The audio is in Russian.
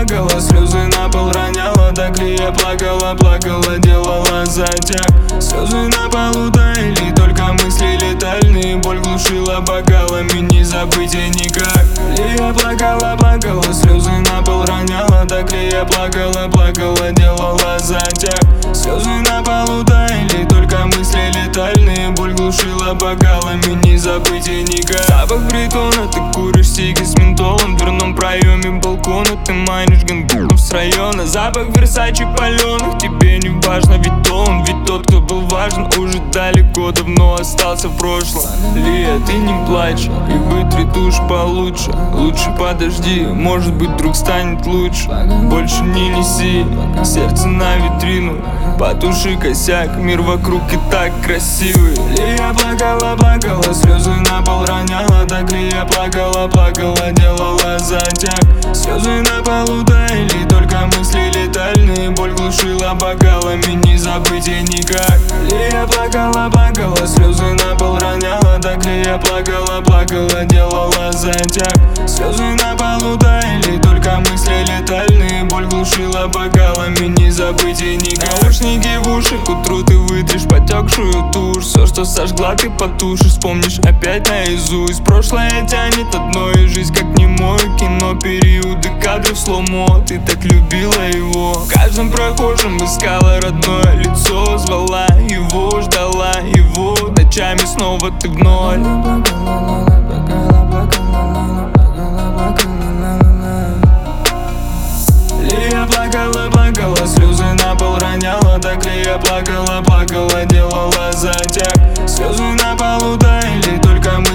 плакала, слезы на пол роняла. Так ли я плакала, плакала, делала затяг. Слезы на полу таяли, только мысли летальные. Боль глушила бокалами, не забыть и никак. Ли я плакала, плакала, слезы на пол роняла. Так ли я плакала, плакала, делала затяг. Слезы на полу таяли, только мысли летальные. Боль глушила бокалами, не забыть и никак. Запах бритона, ты куришь сиги с ментолом. В дверном проеме балкона ты манишь гандонов с района. Запах Версачи паленых, тебе не важно, ведь он, ведь тот, кто был важен, уже далеко давно остался в прошлом. Лия, ты не плачь и вытри тушь получше. Лучше подожди, может быть вдруг станет лучше. Больше не неси сердце на витрину, потуши косяк, мир вокруг и так красивый. Лия плакала, плакала, слезы на пол роняла. Так ли я плакала, плакала, делала затяг. Слезы на полу таяли, только мысли летальные. Боль глушила бокалами, не забыть и никак. Лия плакала, плакала, слезы на пол роняла. Так ли я плакала, плакала, делала затяг. Слезы на полу таяли, только мысли летальные. Боль глушила бокалами, не забыть и никак. Наушники в уши, к утру ты вытришь потекшую тушь. Все, что сожгла, ты потушишь, вспомнишь опять наизусть. Прошлое тянет одно, и жизнь как немое кино. Периоды кадров сломо, ты так любила его. В каждом прохожем искала родное лицо. Звала его, ждала его, ночами снова ты в ноль. Лия плакала, плакала, слезы на пол роняла. Так ли я плакала, плакала, делала затяг. Слезы на полу таяли, только мы